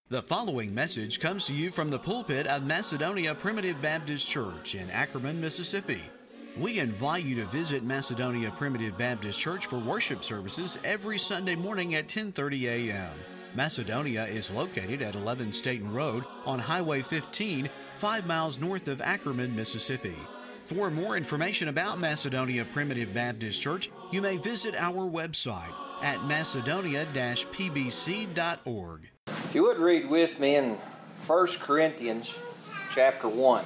The following message comes to you from the pulpit of Macedonia Primitive Baptist Church in Ackerman, Mississippi. We invite you to visit Macedonia Primitive Baptist Church for worship services every Sunday morning at 10:30 a.m. Macedonia is located at 11 Staten Road on Highway 15, 5 miles north of Ackerman, Mississippi. For more information about Macedonia Primitive Baptist Church, you may visit our website at macedonia-pbc.org. If you would read with me in 1 Corinthians chapter 1.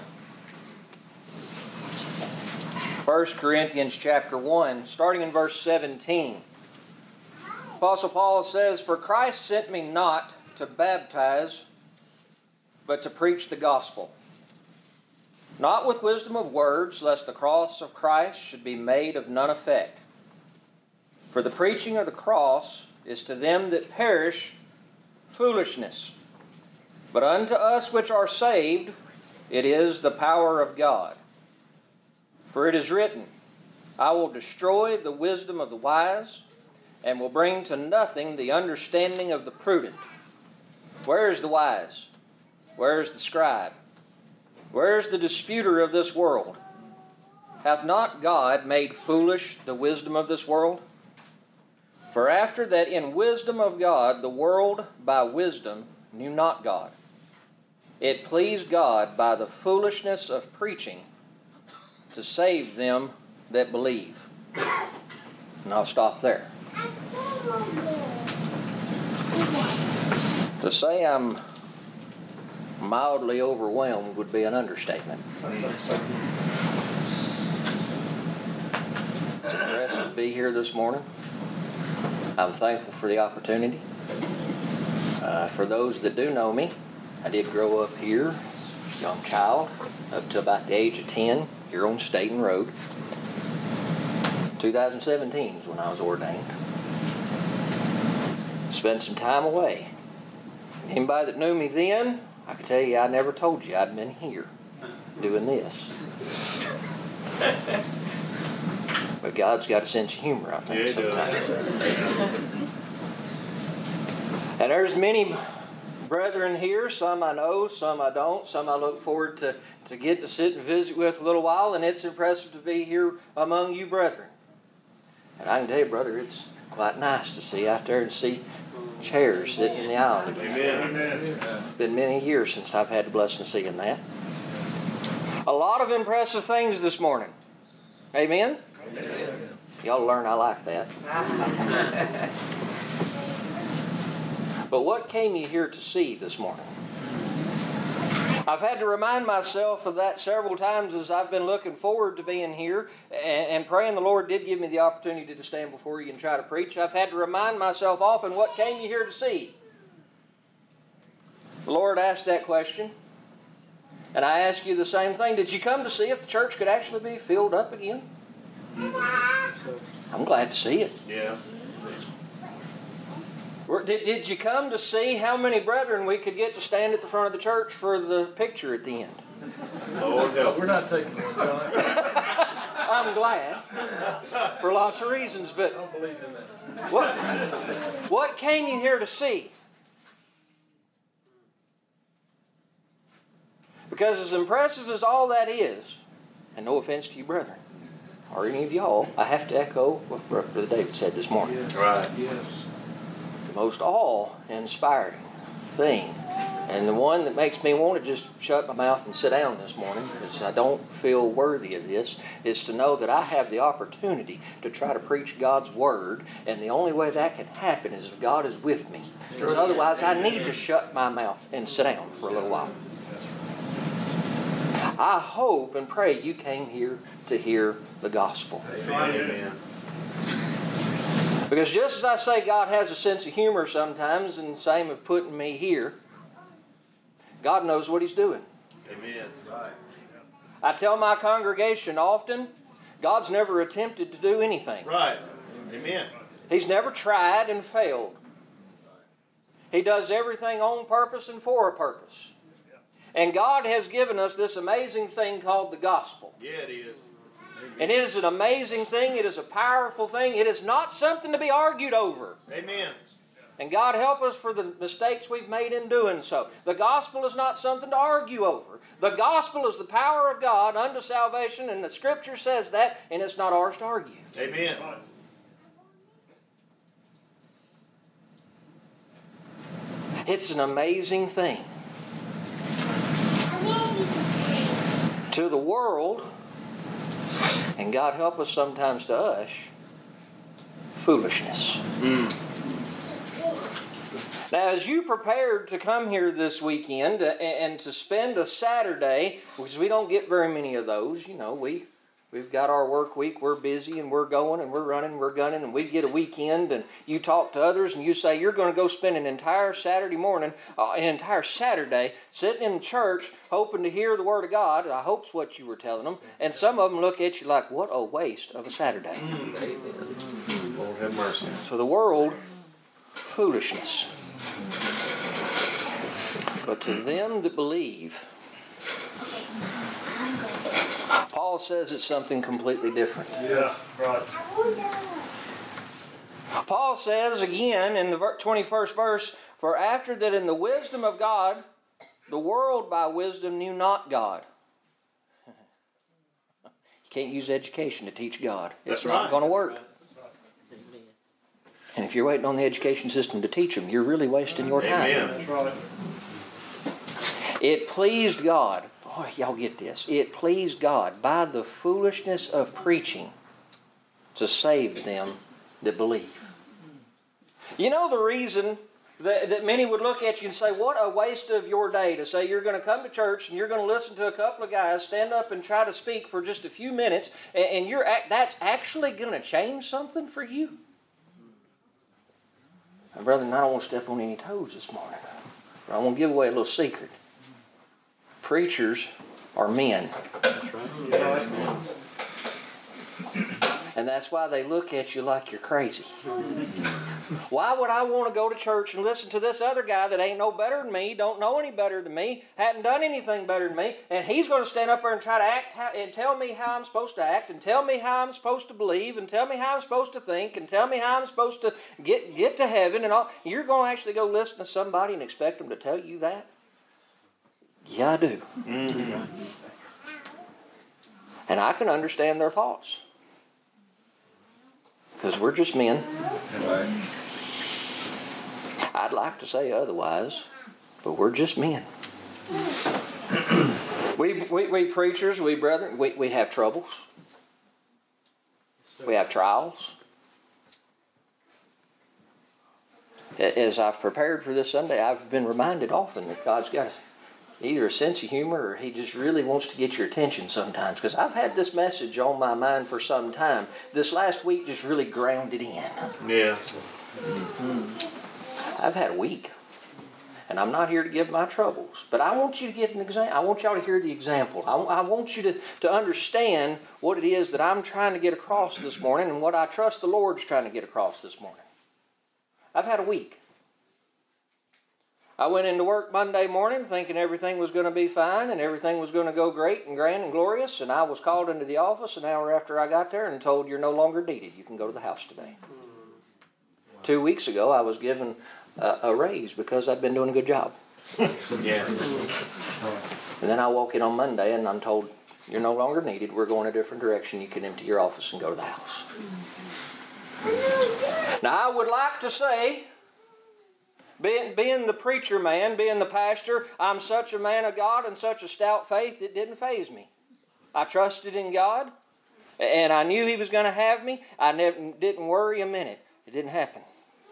1 Corinthians chapter 1, starting in verse 17. Apostle Paul says, "For Christ sent me not to baptize, but to preach the gospel, not with wisdom of words, lest the cross of Christ should be made of none effect. For the preaching of the cross is to them that perish foolishness, but unto us which are saved it is the power of God. For it is written, I will destroy the wisdom of the wise, and will bring to nothing the understanding of the prudent. Where is the wise? Where is the scribe? Where is the disputer of this world? Hath not God made foolish the wisdom of this world? For after that in wisdom of God the world by wisdom knew not God, it pleased God by the foolishness of preaching to save them that believe." And I'll stop there. To say I'm mildly overwhelmed would be an understatement. It's impressive to be here this morning. I'm thankful for the opportunity. For those that do know me, I did grow up here, young child, up to about the age of 10, here on Staten Road. 2017 is when I was ordained. Spent some time away. Anybody that knew me then, I can tell you I never told you I'd been here doing this. But God's got a sense of humor, I think, sometimes. And there's many brethren here, some I know, some I don't, some I look forward to get to sit and visit with a little while, and it's impressive to be here among you brethren. And I can tell you, brother, it's quite nice to see out there and see chairs sitting in the aisle. Amen. It's been many years since I've had the blessing of seeing that. A lot of impressive things this morning. Amen? Amen. Y'all learn I like that. But what came you here to see this morning? I've had to remind myself of that several times as I've been looking forward to being here and praying the Lord did give me the opportunity to stand before you and try to preach. I've had to remind myself often, what came you here to see? The Lord asked that question. And I ask you the same thing. Did you come to see if the church could actually be filled up again? I'm glad to see it. Yeah. Did you come to see how many brethren we could get to stand at the front of the church for the picture at the end? Lord help. We're not taking one, John. I'm glad. For lots of reasons, but I don't believe in that. what came you here to see? Because as impressive as all that is, and no offense to you brethren, or any of y'all, I have to echo what Brother David said this morning. Yes. Right. Yes. The most awe-inspiring thing, and the one that makes me want to just shut my mouth and sit down this morning, because I don't feel worthy of this, is to know that I have the opportunity to try to preach God's Word, and the only way that can happen is if God is with me. Because otherwise I need to shut my mouth and sit down for a little while. I hope and pray you came here to hear the gospel. Amen. Because just as I say God has a sense of humor sometimes, and the same of putting me here, God knows what He's doing. Amen. I tell my congregation often, God's never attempted to do anything. Right. Amen. He's never tried and failed. He does everything on purpose and for a purpose. And God has given us this amazing thing called the gospel. Yeah, it is. And it is an amazing thing. It is a powerful thing. It is not something to be argued over. Amen. And God help us for the mistakes we've made in doing so. The gospel is not something to argue over. The gospel is the power of God unto salvation, and the Scripture says that, and it's not ours to argue. Amen. It's an amazing thing. To the world, and God help us sometimes to us, foolishness. Now, as you prepared to come here this weekend and to spend a Saturday, because we don't get very many of those, you know, we've got our work week, we're busy and we're going and we're running, we're gunning, and we get a weekend and you talk to others and you say you're going to go spend an entire Saturday morning, an entire Saturday sitting in church hoping to hear the Word of God. I hope's what you were telling them. And some of them look at you like, what a waste of a Saturday. Lord have mercy. So the world, foolishness. But to them that believe, Paul says it's something completely different. Yeah, right. Paul says again in the 21st verse, for after that in the wisdom of God, the world by wisdom knew not God. You can't use education to teach God. It's That's not right. going to work. And if you're waiting on the education system to teach them, you're really wasting your time. Amen. That's right. It pleased God. Boy, y'all get this. It pleased God by the foolishness of preaching to save them that believe. You know the reason that many would look at you and say, what a waste of your day to say you're going to come to church and you're going to listen to a couple of guys stand up and try to speak for just a few minutes and that's actually going to change something for you? My brother, and I don't want to step on any toes this morning, but I want to give away a little secret. Preachers are men. That's right. And that's why they look at you like you're crazy. Why would I want to go to church and listen to this other guy that ain't no better than me, don't know any better than me, hadn't done anything better than me, and he's going to stand up there and try to act and tell me how I'm supposed to act, and tell me how I'm supposed to believe, and tell me how I'm supposed to think, and tell me how I'm supposed to get to heaven and all. You're going to actually go listen to somebody and expect them to tell you that? Yeah, I do. Mm-hmm. And I can understand their thoughts. Because we're just men. I'd like to say otherwise, but we're just men. We preachers, we brethren, we have troubles. We have trials. As I've prepared for this Sunday, I've been reminded often that God's got either a sense of humor or He just really wants to get your attention sometimes. Because I've had this message on my mind for some time. This last week just really ground it in. Yeah. I've had a week. And I'm not here to give my troubles. But I want you to get an example. I want y'all to hear the example. I want you to understand what it is that I'm trying to get across this morning and what I trust the Lord's trying to get across this morning. I've had a week. I went into work Monday morning thinking everything was going to be fine and everything was going to go great and grand and glorious, and I was called into the office an hour after I got there and told you're no longer needed. You can go to the house today. 2 weeks ago, I was given a raise because I'd been doing a good job. Yeah. And then I walk in on Monday and I'm told you're no longer needed. We're going a different direction. You can empty your office and go to the house. Now, I would like to say, being the preacher man, being the pastor, I'm such a man of God and such a stout faith, it didn't faze me. I trusted in God, and I knew He was going to have me. I didn't worry a minute. It didn't happen.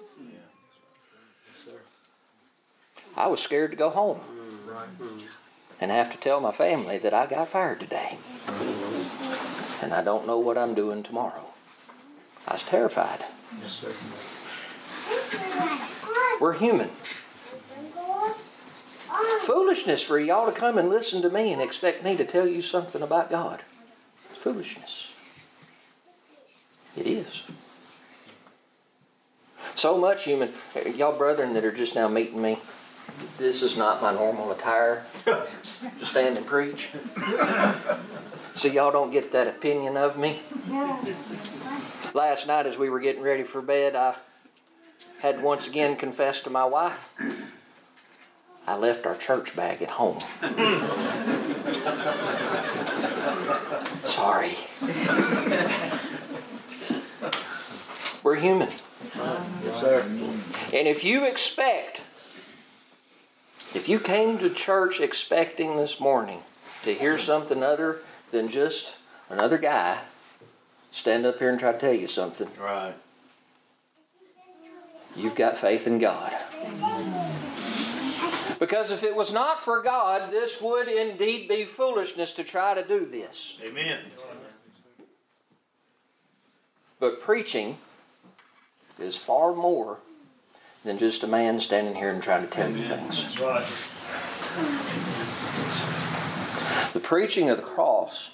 I was scared to go home and have to tell my family that I got fired today. And I don't know what I'm doing tomorrow. I was terrified. Yes, sir. We're human. Foolishness for y'all to come and listen to me and expect me to tell you something about God. It's foolishness. It is. So much human. Y'all brethren that are just now meeting me, this is not my normal attire to stand and preach. So y'all don't get that opinion of me. Last night as we were getting ready for bed, had to once again confess to my wife, I left our church bag at home. Sorry. We're human. Yes, sir. And if you came to church expecting this morning to hear something other than just another guy stand up here and try to tell you something, Right. you've got faith in God. Because if it was not for God, this would indeed be foolishness to try to do this. Amen. But preaching is far more than just a man standing here and trying to tell you things. That's right. The preaching of the cross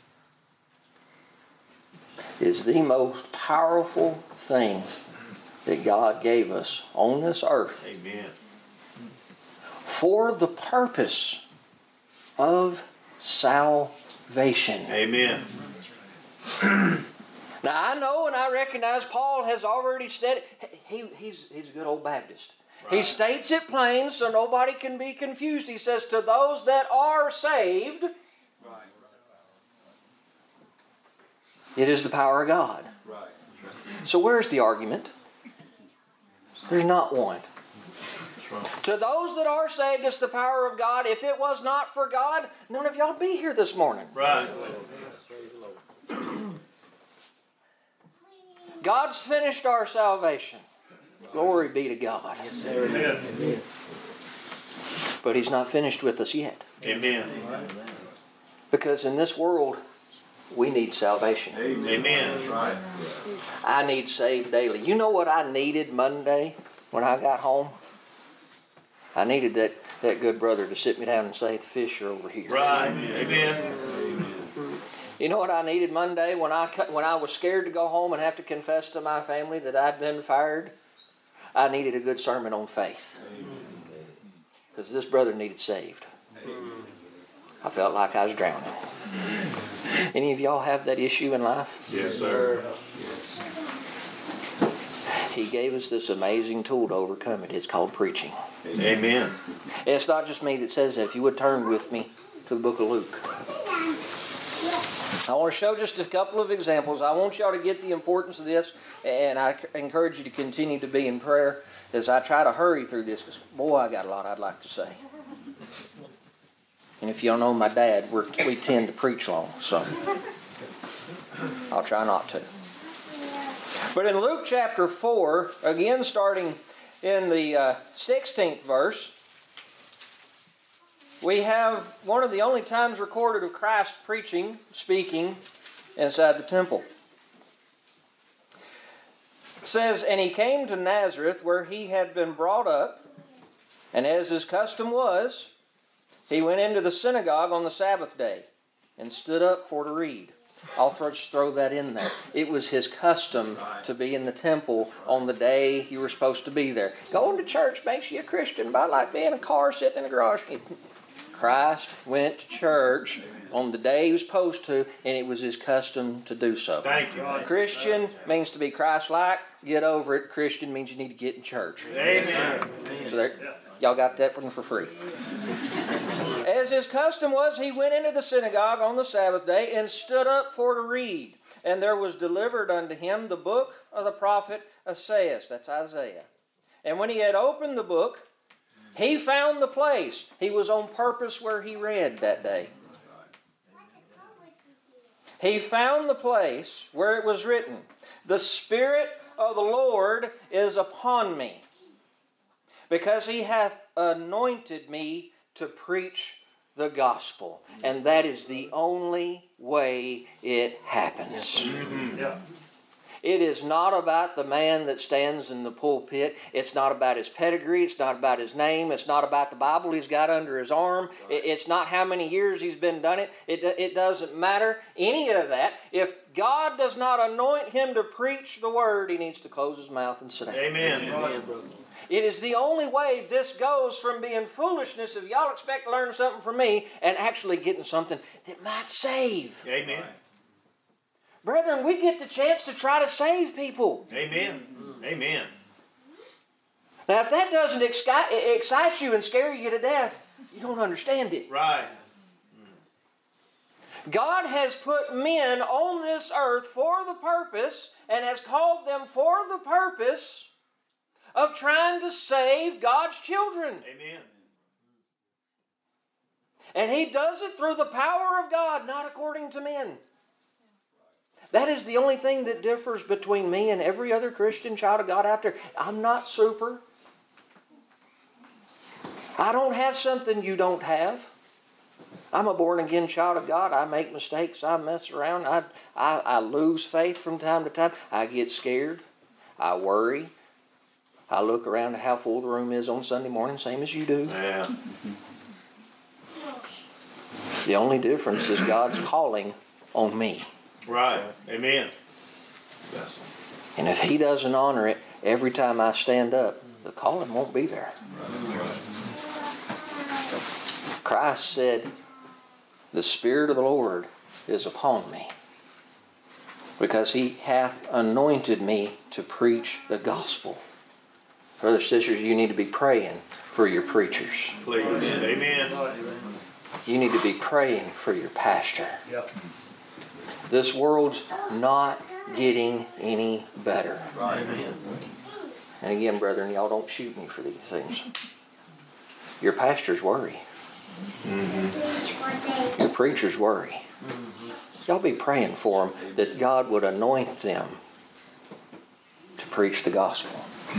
is the most powerful thing that God gave us on this earth Amen. for the purpose of salvation. Amen. Now I know and I recognize Paul has already said it. He's a good old Baptist. He Right. states it plain so nobody can be confused. He says, to those that are saved, it is the power of God. Right. So where's the argument? There's not one. To those that are saved, it's the power of God. If it was not for God, none of y'all be here this morning. Right. God's finished our salvation. Glory be to God. Amen. But He's not finished with us yet. Amen. Because in this world, we need salvation. Amen. That's right. I need saved daily. You know what I needed Monday when I got home? I needed that good brother to sit me down and say, the fish are over here. Right. Amen. You know what I needed Monday when I was scared to go home and have to confess to my family that I'd been fired? I needed a good sermon on faith. Because this brother needed saved. I felt like I was drowning. Any of y'all have that issue in life? Yes, sir. He gave us this amazing tool to overcome it. It's called preaching. Amen. And it's not just me that says that. If you would turn with me to the book of Luke. I want to show just a couple of examples. I want y'all to get the importance of this, and I encourage you to continue to be in prayer as I try to hurry through this, because, boy, I got a lot I'd like to say. And if y'all know my dad, we tend to preach long, so I'll try not to. But in Luke chapter 4, again starting in the 16th verse, we have one of the only times recorded of Christ speaking inside the temple. It says, and he came to Nazareth where he had been brought up, and as his custom was, he went into the synagogue on the Sabbath day and stood up for to read. I'll just throw that in there. It was his custom to be in the temple on the day you were supposed to be there. Going to church makes you a Christian, but I like being in a car sitting in the garage. Christ went to church on the day he was supposed to, and it was his custom to do so. Thank you. Christian means to be Christ-like. Get over it. Christian means you need to get in church. Amen. So there, y'all got that one for free. As his custom was, he went into the synagogue on the Sabbath day and stood up for to read. And there was delivered unto him the book of the prophet Isaiah. That's Isaiah. And when he had opened the book, he found the place. He was on purpose where he read that day. He found the place where it was written, the Spirit of the Lord is upon me, because he hath anointed me to preach the gospel. And that is the only way it happens. Yeah. It is not about the man that stands in the pulpit. It's not about his pedigree. It's not about his name. It's not about the Bible he's got under his arm. It's not how many years he's been done it. It doesn't matter any of that. If God does not anoint him to preach the word, he needs to close his mouth and sit down. Amen. It is the only way this goes from being foolishness, if y'all expect to learn something from me, and actually getting something that might save. Amen. Brethren, we get the chance to try to save people. Amen. Amen. Now, if that doesn't excite you and scare you to death, you don't understand it. Right. God has put men on this earth for the purpose and has called them for the purpose of trying to save God's children. Amen. And He does it through the power of God, not according to men. That is the only thing that differs between me and every other Christian child of God out there. I'm not super. I don't have something you don't have. I'm a born-again child of God. I make mistakes. I mess around. I lose faith from time to time. I get scared. I worry. I look around at how full the room is on Sunday morning, same as you do. Yeah. The only difference is God's calling on me. Right. Amen. Yes. And if He doesn't honor it, every time I stand up, the calling won't be there. Christ said, "The Spirit of the Lord is upon me, because He hath anointed me to preach the gospel." Brothers and sisters, you need to be praying for your preachers. Please. Amen. You need to be praying for your pastor. Yep. This world's not getting any better. Amen. And again, brethren, y'all don't shoot me for these things. Your pastors worry. Your preachers worry. Y'all be praying for them that God would anoint them to preach the gospel.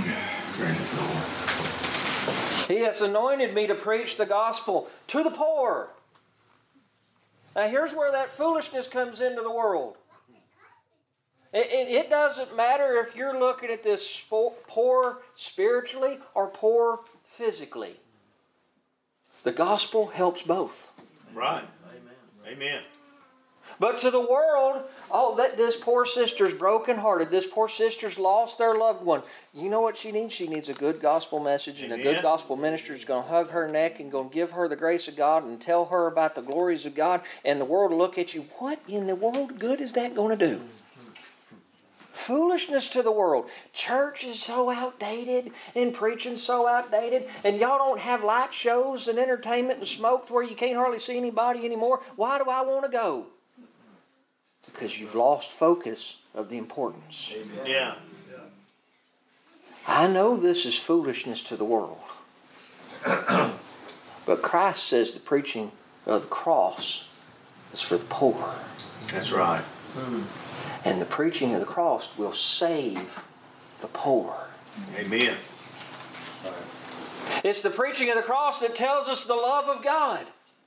He has anointed me to preach the gospel to the poor. Now here's where that foolishness comes into the world. It doesn't matter if you're looking at this poor spiritually or poor physically. The gospel helps both. Right. Amen. But to the world, this poor sister's brokenhearted. This poor sister's lost their loved one. You know what she needs? She needs a good gospel message, and a good gospel minister is going to hug her neck and going to give her the grace of God and tell her about the glories of God. And the world will look at you. What in the world good is that going to do? Foolishness to the world. Church is so outdated and preaching so outdated, and y'all don't have light shows and entertainment and smoke to where you can't hardly see anybody anymore. Why do I want to go? Because you've lost focus of the importance. Yeah. I know this is foolishness to the world. But Christ says the preaching of the cross is for the poor. That's right. And the preaching of the cross will save the poor. Amen. It's the preaching of the cross that tells us the love of God.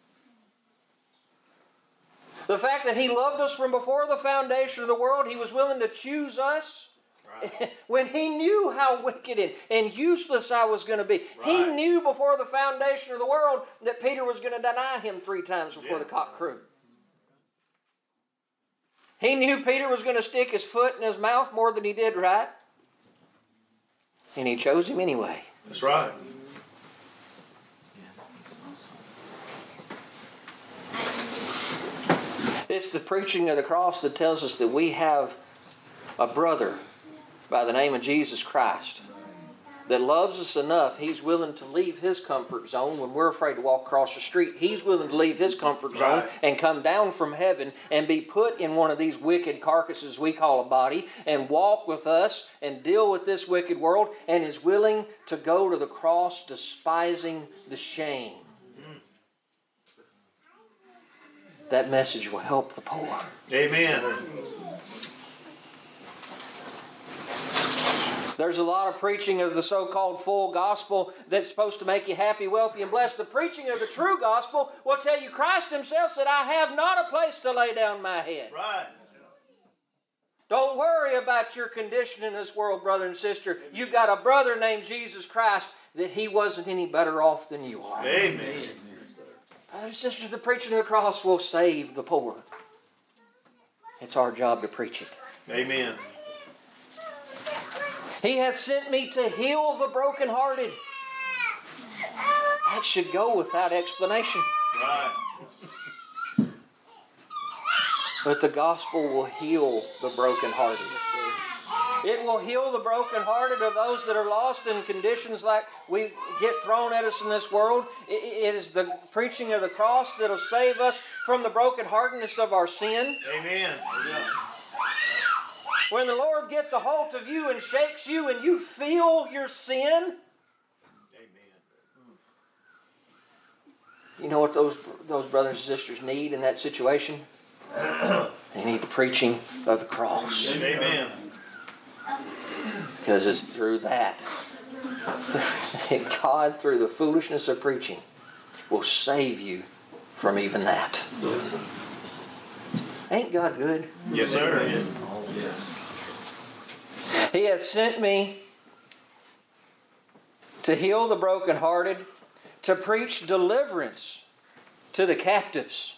The fact that He loved us from before the foundation of the world. He was willing to choose us. Right. When He knew how wicked and useless I was going to be. Right. He knew before the foundation of the world that Peter was going to deny Him 3 times before the cock crew. He knew Peter was going to stick his foot in his mouth more than he did, right? And He chose him anyway. That's right. It's the preaching of the cross that tells us that we have a brother by the name of Jesus Christ that loves us enough. He's willing to leave His comfort zone when we're afraid to walk across the street. He's willing to leave His comfort zone and come down from heaven and be put in one of these wicked carcasses we call a body and walk with us and deal with this wicked world, and is willing to go to the cross despising the shame. That message will help the poor. Amen. There's a lot of preaching of the so-called full gospel that's supposed to make you happy, wealthy, and blessed. The preaching of the true gospel will tell you Christ Himself said, "I have not a place to lay down my head." Right. Don't worry about your condition in this world, brother and sister. You've got a brother named Jesus Christ that He wasn't any better off than you are. Amen. Brothers and sisters, the preaching of the cross will save the poor. It's our job to preach it. Amen. He hath sent me to heal the brokenhearted. That should go without explanation. Right. But the gospel will heal the brokenhearted. It will heal the brokenhearted of those that are lost in conditions like we get thrown at us in this world. It is the preaching of the cross that will save us from the brokenheartedness of our sin. Amen. When the Lord gets a hold of you and shakes you and you feel your sin, Amen. you know what those brothers and sisters need in that situation? They need the preaching of the cross. Amen. Because it's through that God, through the foolishness of preaching, will save you from even that. Ain't God good? Yes, sir. He hath sent me to heal the brokenhearted, to preach deliverance to the captives.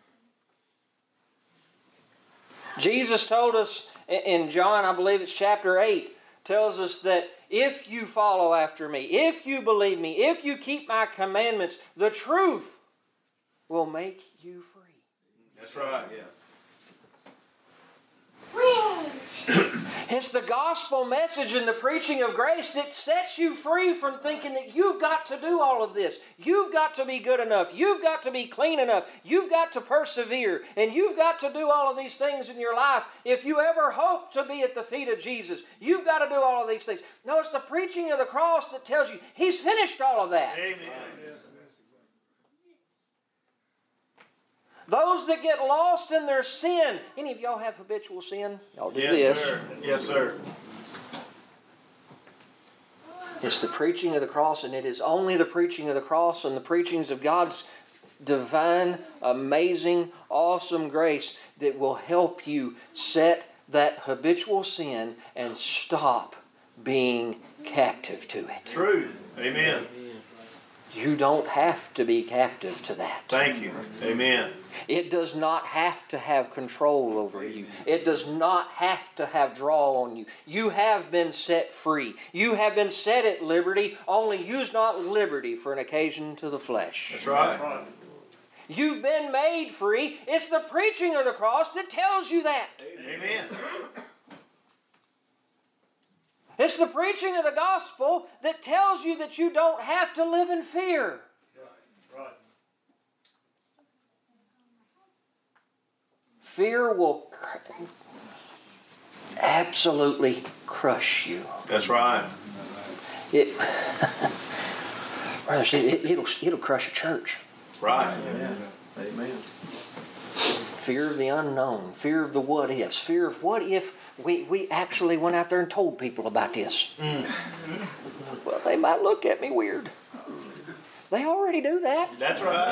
Jesus told us in John, I believe it's chapter 8, tells us that if you follow after me, if you believe me, if you keep my commandments, the truth will make you free. That's right. It's the gospel message and the preaching of grace that sets you free from thinking that you've got to do all of this. You've got to be good enough. You've got to be clean enough. You've got to persevere. And you've got to do all of these things in your life. If you ever hope to be at the feet of Jesus, you've got to do all of these things. No, it's the preaching of the cross that tells you He's finished all of that. Amen. Those that get lost in their sin. Any of y'all have habitual sin? Y'all do Yes, this. sir. Yes, sir. It's the preaching of the cross, and it is only the preaching of the cross and the preachings of God's divine, amazing, awesome grace that will help you set that habitual sin and stop being captive to it. Truth. Amen. You don't have to be captive to that. Thank you. Amen. It does not have to have control over you. It does not have to have draw on you. You have been set free. You have been set at liberty, only use not liberty for an occasion to the flesh. That's right. You've been made free. It's the preaching of the cross that tells you that. Amen. It's the preaching of the gospel that tells you that you don't have to live in fear. Fear will absolutely crush you. That's right. It'll crush a church. Right. Amen. Fear of the unknown, fear of the what ifs, fear of what if we actually went out there and told people about this. Well, they might look at me weird. They already do that. That's right.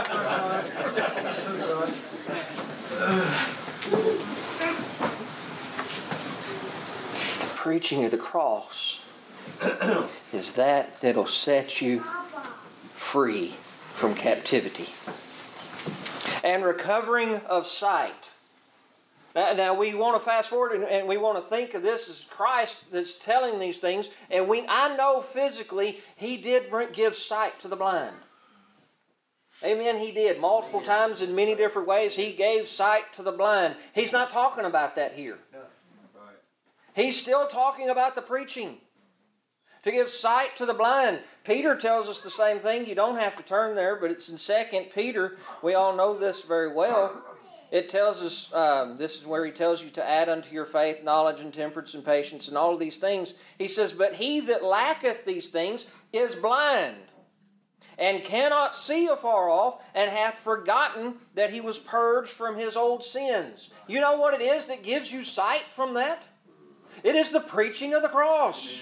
The preaching of the cross is that'll set you free from captivity. And recovering of sight. Now we want to fast forward and we want to think of this as Christ that's telling these things. And I know physically He did give sight to the blind. Amen, He did. Multiple times in many different ways He gave sight to the blind. He's not talking about that here. He's still talking about the preaching. To give sight to the blind. Peter tells us the same thing. You don't have to turn there, but it's in 2 Peter. We all know this very well. It tells us, this is where he tells you to add unto your faith knowledge and temperance and patience and all of these things. He says, but he that lacketh these things is blind and cannot see afar off and hath forgotten that he was purged from his old sins. You know what it is that gives you sight from that? It is the preaching of the cross.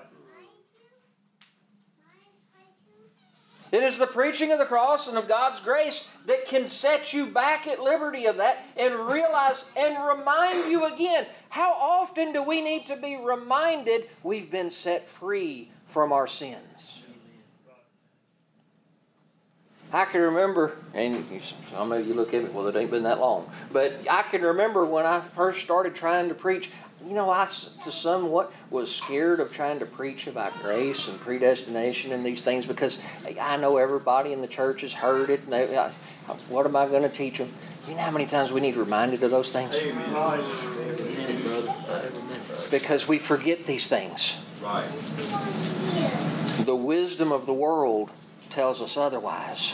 It is the preaching of the cross and of God's grace that can set you back at liberty of that and realize and remind you again. How often do we need to be reminded we've been set free from our sins? I can remember, and some of you look at me, well, it ain't been that long, but I can remember when I first started trying to preach. You know, I to somewhat was scared of trying to preach about grace and predestination and these things because I know everybody in the church has heard it. And what am I going to teach them? You know how many times we need reminded of those things? Amen. Amen, brother. because we forget these things. Right. The wisdom of the world tells us otherwise.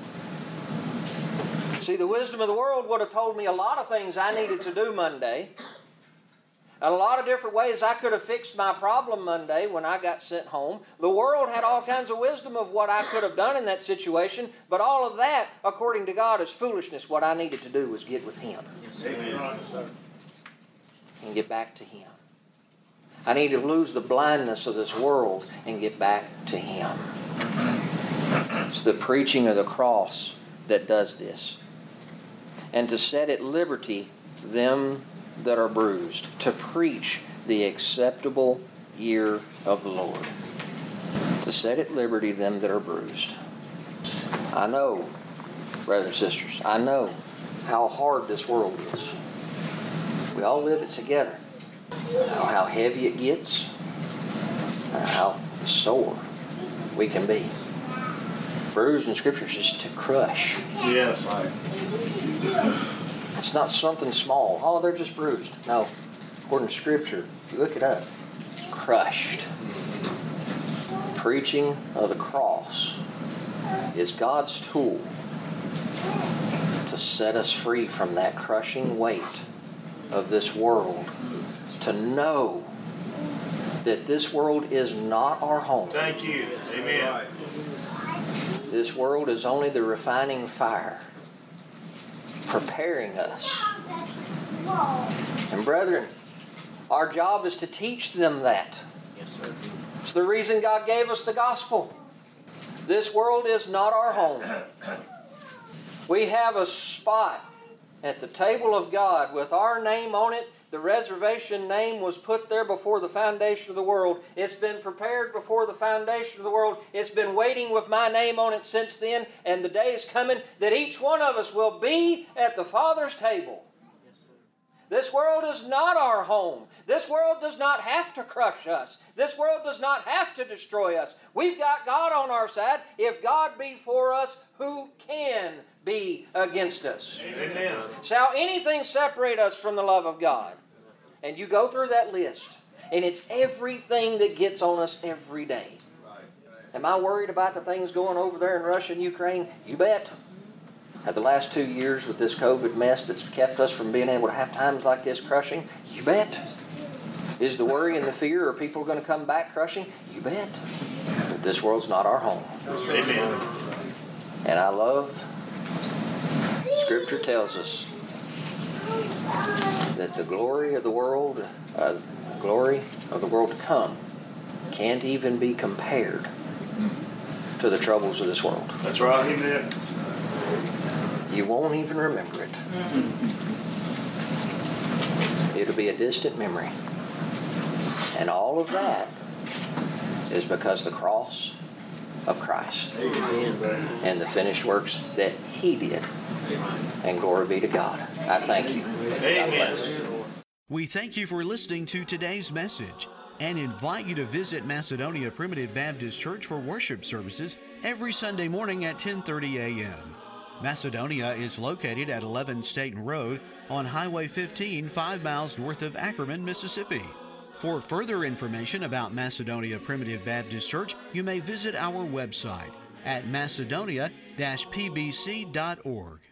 See, the wisdom of the world would have told me a lot of things I needed to do Monday. And a lot of different ways I could have fixed my problem Monday when I got sent home. The world had all kinds of wisdom of what I could have done in that situation, but all of that, according to God, is foolishness. What I needed to do was get with Him. Yes, amen. And get back to Him. I need to lose the blindness of this world and get back to Him. It's the preaching of the cross that does this. And to set at liberty them that are bruised, to preach the acceptable year of the Lord. To set at liberty them that are bruised. I know, brothers and sisters, I know how hard this world is. We all live it together. I know how heavy it gets, and how sore we can be. Bruised in Scripture is just to crush. Yes. It's not something small. Oh, they're just bruised. No. According to Scripture, if you look it up, it's crushed. Preaching of the cross is God's tool to set us free from that crushing weight of this world. To know that this world is not our home. Thank you. Amen. This world is only the refining fire, preparing us. And brethren, our job is to teach them that. Yes, sir. It's the reason God gave us the gospel. This world is not our home. We have a spot at the table of God with our name on it. The reservation name was put there before the foundation of the world. It's been prepared before the foundation of the world. It's been waiting with my name on it since then. And the day is coming that each one of us will be at the Father's table. This world is not our home. This world does not have to crush us. This world does not have to destroy us. We've got God on our side. If God be for us, who can be against us? Amen. Shall anything separate us from the love of God? And you go through that list, and it's everything that gets on us every day. Am I worried about the things going over there in Russia and Ukraine? You bet. Have the last 2 years with this COVID mess that's kept us from being able to have times like this crushing? You bet. Is the worry and the fear, are people going to come back crushing? You bet. But this world's not our home. Amen. And I love, Scripture tells us that the glory of the world to come can't even be compared to the troubles of this world. That's right. Amen. You won't even remember it. It'll be a distant memory. And all of that is because the cross of Christ and the finished works that He did. And glory be to God. I thank you. God bless. We thank you for listening to today's message and invite you to visit Macedonia Primitive Baptist Church for worship services every Sunday morning at 10:30 a.m. Macedonia is located at 11 Staten Road on Highway 15, 5 miles north of Ackerman, Mississippi. For further information about Macedonia Primitive Baptist Church, you may visit our website at macedonia-pbc.org.